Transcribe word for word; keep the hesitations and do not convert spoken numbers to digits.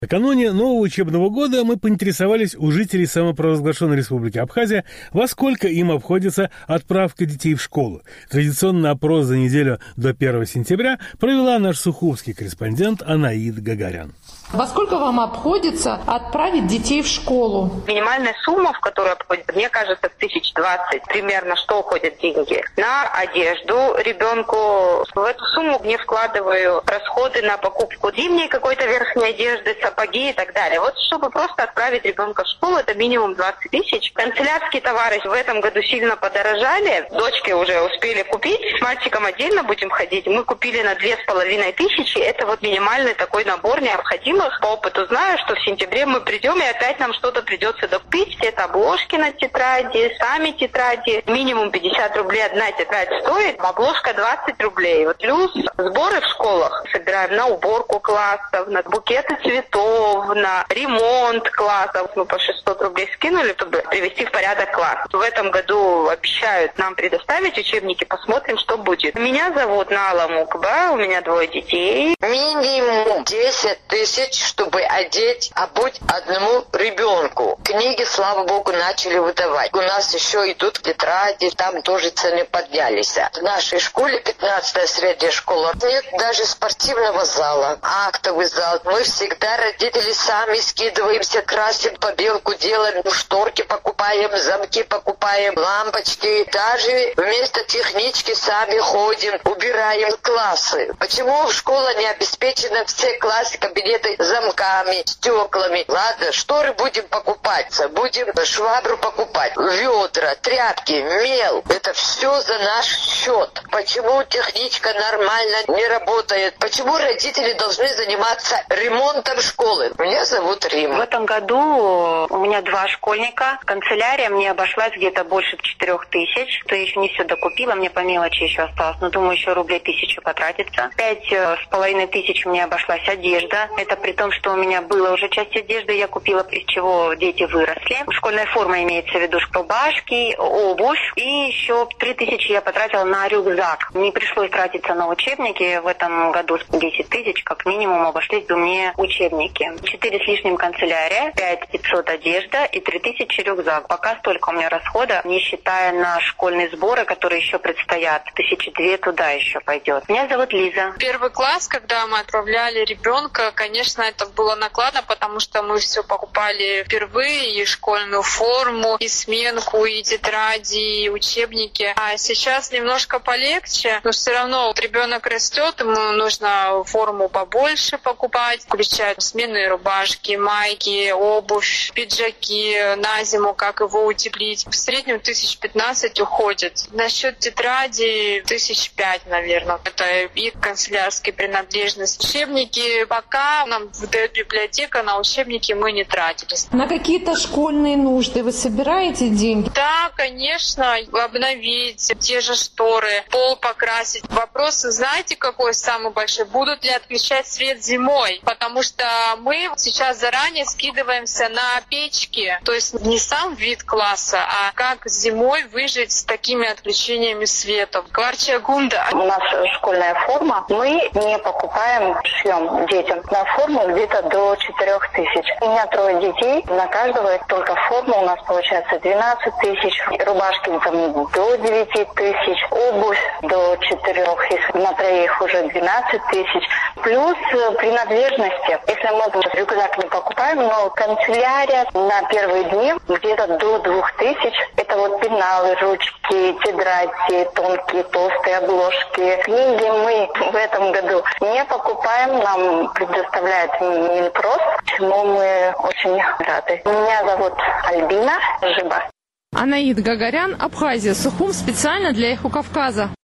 Накануне нового учебного года мы поинтересовались у жителей самопровозглашенной республики Абхазия, во сколько им обходится отправка детей в школу. Традиционный опрос за неделю до первого сентября провела наш сухумский корреспондент Анаид Гагарян. Во сколько вам обходится отправить детей в школу? Минимальная сумма, в которую обходится, мне кажется, в тысяч двадцать примерно, что уходят деньги. На одежду ребенку. В эту сумму не вкладываю расходы на покупку зимней какой-то верхней одежды, сапоги и так далее. Вот чтобы просто отправить ребенка в школу, это минимум двадцать тысяч. Канцелярские товары в этом году сильно подорожали. Дочки уже успели купить. С мальчиком отдельно будем ходить. Мы купили на две с половиной тысячи. Это вот минимальный такой набор необходимый. По опыту знаю, что в сентябре мы придем, и опять нам что-то придется докупить. Это обложки на тетради, сами тетради. Минимум пятьдесят рублей одна тетрадь стоит, обложка двадцать рублей. Вот плюс сборы в школах собираем на уборку классов, на букеты цветов, на ремонт классов. Мы по шестьсот рублей скинули, чтобы привести в порядок класс. В этом году обещают нам предоставить учебники, посмотрим, что будет. Меня зовут Нала Мукба, у меня двое детей. Минимум десять тысяч, чтобы одеть, обуть одному ребенку. Книги, слава богу, начали выдавать. У нас еще идут тетради, там тоже цены поднялись. В нашей школе, пятнадцатая средняя школа, нет даже спортивного зала, актовый зал. Мы всегда, родители, сами скидываемся, красим побелку, делаем, шторки покупаем, замки покупаем, лампочки. Даже вместо технички сами ходим, убираем классы. Почему школа не обеспечена, все классы, кабинеты замками, стеклами? Ладно, шторы будем покупать, будем швабру покупать, ведра, тряпки, мел. Это все за наш счет. Почему техничка нормально не работает? Почему родители должны заниматься ремонтом школы? Меня зовут Рим. В этом году у меня два школьника. Канцелярия мне обошлась где-то больше четырех тысяч. То я еще не все докупила, мне по мелочи еще осталось. Но думаю, еще рублей тысячу потратится. Пять с половиной тысяч мне обошлась одежда. Это при том, что у меня была уже часть одежды, я купила, из чего дети выросли. Школьная форма имеется в виду, рубашки, обувь. И еще три тысячи я потратила на рюкзак. Не пришлось тратиться на учебники. В этом году десять тысяч как минимум обошлись бы мне учебники. четыре с лишним канцелярия, пять пятьсот одежда и три тысячи рюкзак. Пока столько у меня расхода, не считая на школьные сборы, которые еще предстоят. Тысячи две туда еще пойдет. Меня зовут Лиза. Первый класс, когда мы отправляли ребенка, конечно, это было накладно, потому что мы все покупали впервые, и школьную форму, и сменку, и тетради, и учебники. А сейчас немножко полегче, но все равно вот ребенок растет, ему нужно форму побольше покупать, включать сменные рубашки, майки, обувь, пиджаки на зиму, как его утеплить. В среднем тысяч пятнадцать уходит. Насчет тетради тысяч пять, наверное. Это и канцелярские принадлежности. Учебники пока нам выдает библиотека, на учебники мы не тратились. На какие-то школьные нужды вы собираете деньги? Да, конечно, обновить те же шторы, пол покрасить. Вопрос, знаете, какой самый большой? Будут ли отключать свет зимой? Потому что мы сейчас заранее скидываемся на печки. То есть не сам вид класса, а как зимой выжить с такими отключениями света. Кварча Гунда. У нас школьная форма. Мы не покупаем, шьем детям. На форму где-то до четырех тысяч. У меня трое детей. На каждого только форма у нас получается двенадцать тысяч. Рубашки там до девяти тысяч. Обувь до четырех. Если на троих уже двенадцать тысяч. Плюс принадлежности. Если мы рюкзак не покупаем, но канцелярия на первые дни где-то до двух тысяч. Это вот пеналы, ручки, тетради, тонкие, толстые обложки. Книги мы в этом году не покупаем. Нам предоставляет Минпрос, чему мы очень рады. Меня зовут Альбина Жиба. Анаид Гагарян, Абхазия, Сухум, специально для Эхо Кавказа.